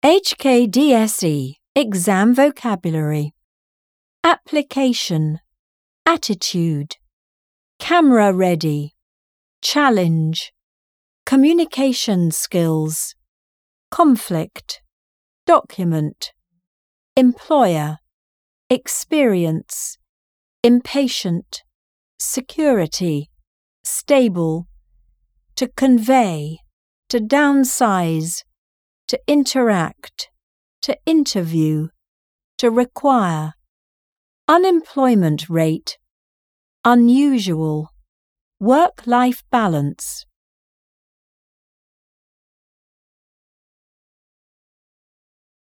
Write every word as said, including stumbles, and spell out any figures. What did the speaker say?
H K D S E Exam Vocabulary. Application, attitude, camera ready, challenge, communication skills, conflict, document, employer, experience, impatient, security, stable, to convey, to downsize, to interact, to interview, to require, unemployment rate, unusual, work-life balance.